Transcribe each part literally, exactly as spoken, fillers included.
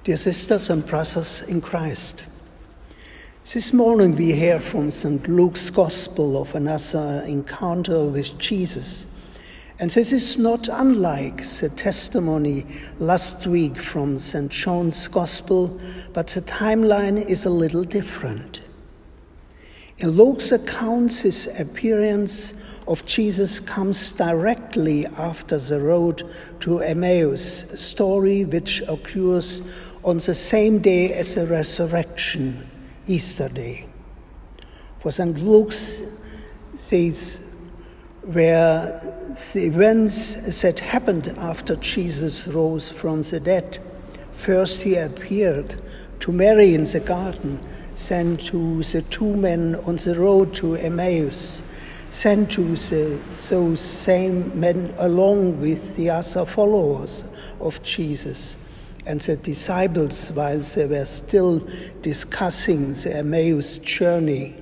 Dear sisters and brothers in Christ, this morning we hear from Saint Luke's Gospel of another encounter with Jesus. And this is not unlike the testimony last week from Saint John's Gospel, but the timeline is a little different. In Luke's account, his appearance of Jesus comes directly after the road to Emmaus, a story which occurs on the same day as the resurrection, Easter Day. For Saint Luke, these were the events that happened after Jesus rose from the dead. First he appeared to Mary in the garden, then to the two men on the road to Emmaus, then to the, those same men along with the other followers of Jesus and the disciples while they were still discussing the Emmaus journey.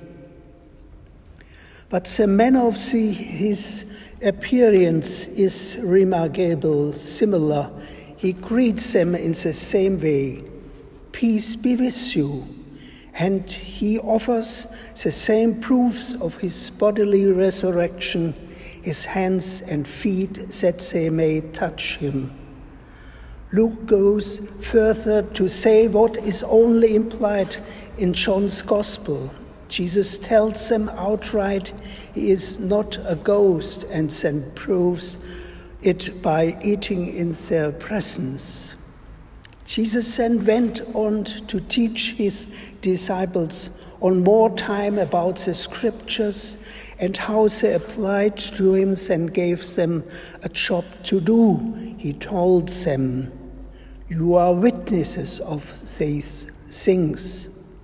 But the manner of the, his appearance is remarkable, similar. He greets them in the same way, "Peace be with you." And he offers the same proofs of his bodily resurrection, his hands and feet, that they may touch him. Luke goes further to say what is only implied in John's Gospel. Jesus tells them outright he is not a ghost, and then proves it by eating in their presence. Jesus then went on to teach his disciples on more time about the scriptures and how they applied to him, and gave them a job to do. He told them, "You are witnesses of these things."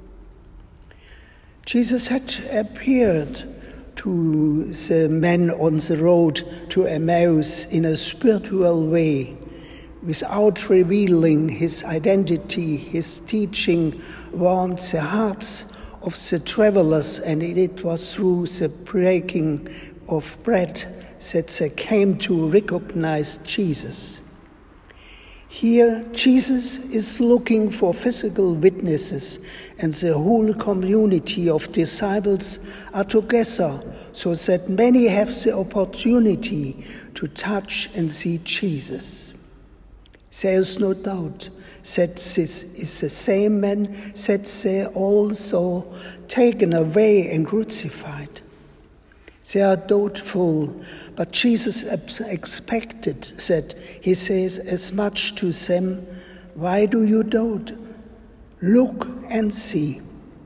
Jesus had appeared to the men on the road to Emmaus in a spiritual way. Without revealing his identity, his teaching warmed the hearts of the travelers, and it was through the breaking of bread that they came to recognize Jesus. Here, Jesus is looking for physical witnesses, and the whole community of disciples are together so that many have the opportunity to touch and see Jesus. There is no doubt that this is the same man that they also taken away and crucified. They are doubtful, but Jesus expected that. He says as much to them, "Why do you doubt? Look and see."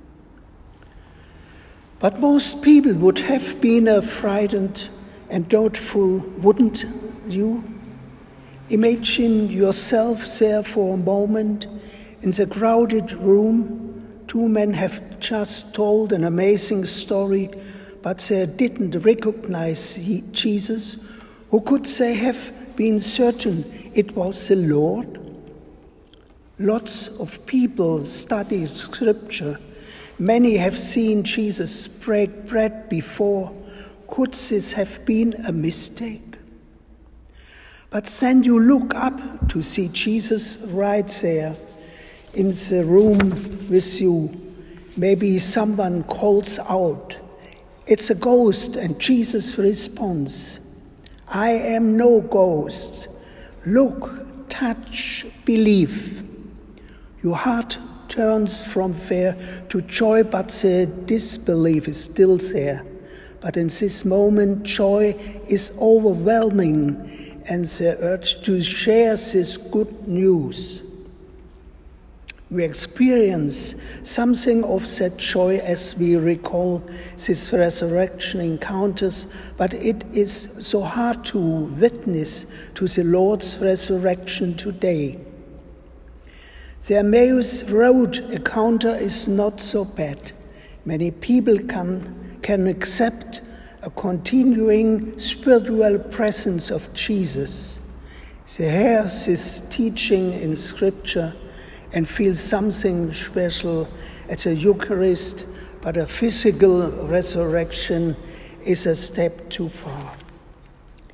But most people would have been frightened and doubtful, wouldn't you? Imagine yourself there for a moment in the crowded room. Two men have just told an amazing story, but they didn't recognize Jesus. Who could they have been certain it was the Lord? Lots of people study scripture. Many have seen Jesus break bread before. Could this have been a mistake? But then you look up to see Jesus right there in the room with you. Maybe someone calls out, "It's a ghost," and Jesus responds, "I am no ghost. Look, touch, believe." Your heart turns from fear to joy, but the disbelief is still there. But in this moment, joy is overwhelming, and the urge to share this good news. We experience something of that joy as we recall these resurrection encounters, but it is so hard to witness to the Lord's resurrection today. The Emmaus Road encounter is not so bad. Many people can, can accept a continuing spiritual presence of Jesus. They hear his teaching in Scripture and feel something special at the Eucharist, but a physical resurrection is a step too far.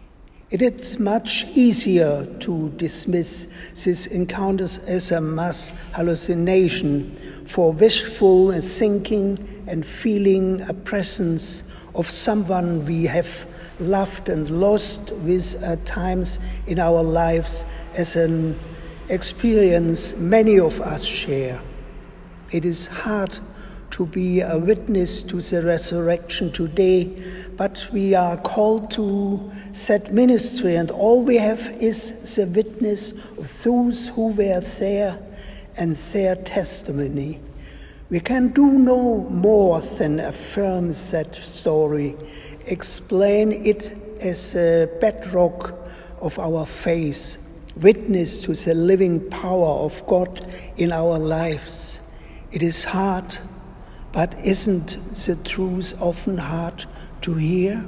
It is much easier to dismiss these encounters as a mass hallucination for wishful thinking and feeling a presence of someone we have loved and lost with at times in our lives as an experience many of us share. It is hard to be a witness to the resurrection today, but we are called to that ministry, and all we have is the witness of those who were there and their testimony. We can do no more than affirm that story, explain it as a bedrock of our faith, witness to the living power of God in our lives. It is hard, but isn't the truth often hard to hear?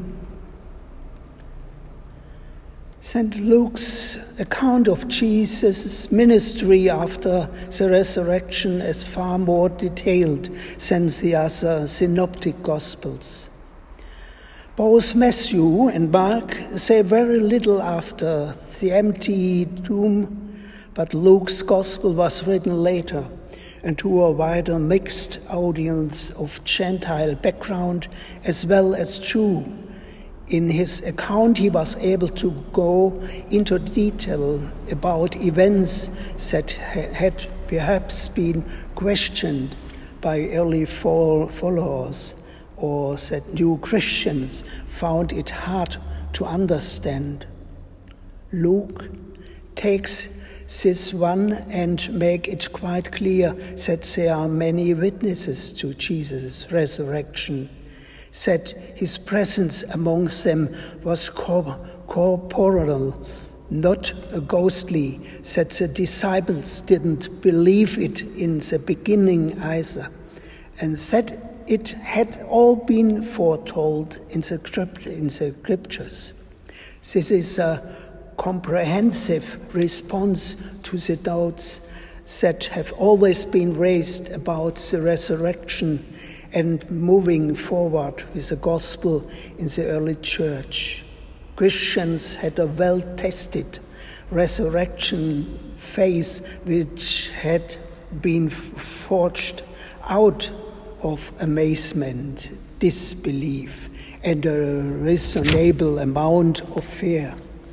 Saint Luke's account of Jesus' ministry after the resurrection is far more detailed than the other synoptic gospels. Both Matthew and Mark say very little after the empty tomb, but Luke's gospel was written later and to a wider mixed audience of Gentile background as well as Jew. In his account, he was able to go into detail about events that had perhaps been questioned by early followers, or that new Christians found it hard to understand. Luke takes this one and make it quite clear that there are many witnesses to Jesus' resurrection, that his presence amongst them was corporal, not ghostly, that the disciples didn't believe it in the beginning either, and that it had all been foretold in the scriptures. This is a comprehensive response to the doubts that have always been raised about the resurrection and moving forward with the gospel in the early church. Christians had a well-tested resurrection faith which had been forged out of amazement, disbelief, and a reasonable amount of fear.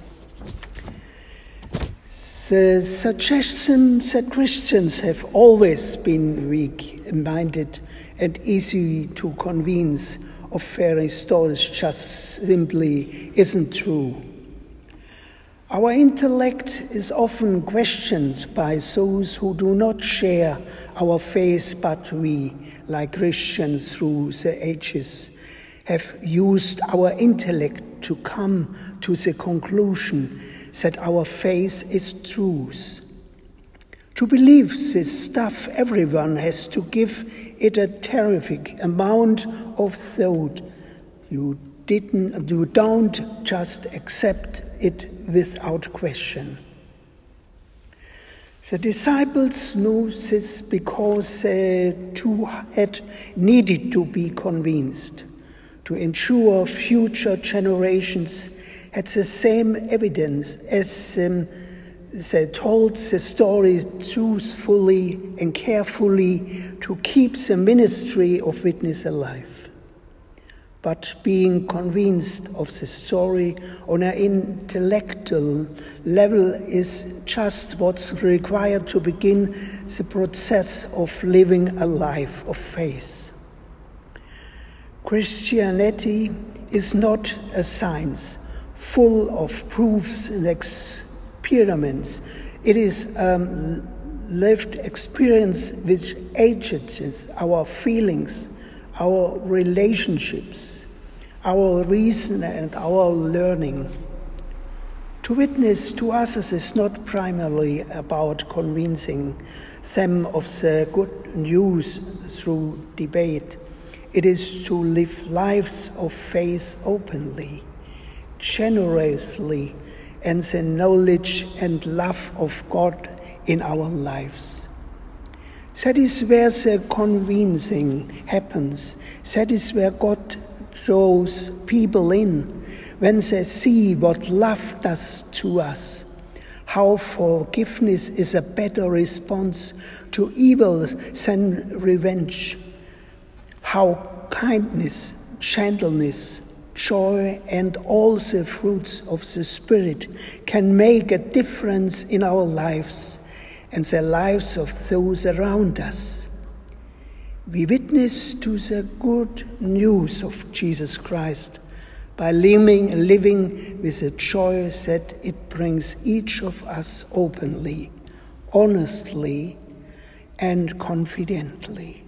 The suggestion that Christians have always been weak-minded and easy to convince of fairy stories just simply isn't true. Our intellect is often questioned by those who do not share our faith, but we, like Christians through the ages, have used our intellect to come to the conclusion that our faith is truth. To believe this stuff, everyone has to give it a terrific amount of thought. You didn't, you don't just accept it without question. The disciples knew this because they too had needed to be convinced, to ensure future generations had the same evidence as um, they told the story truthfully and carefully to keep the ministry of witness alive. But being convinced of the story on an intellectual level is just what's required to begin the process of living a life of faith. Christianity is not a science full of proofs and experiments. It is a um, lived experience which ages our feelings, our relationships, our reason and our learning. To witness to others is not primarily about convincing them of the good news through debate. It is to live lives of faith openly, generously, and the knowledge and love of God in our lives. That is where the convincing happens. That is where God draws people in, when they see what love does to us, how forgiveness is a better response to evil than revenge, how kindness, gentleness, joy, and all the fruits of the Spirit can make a difference in our lives and the lives of those around us. We witness to the good news of Jesus Christ by living, living with the joy that it brings each of us openly, honestly, and confidently.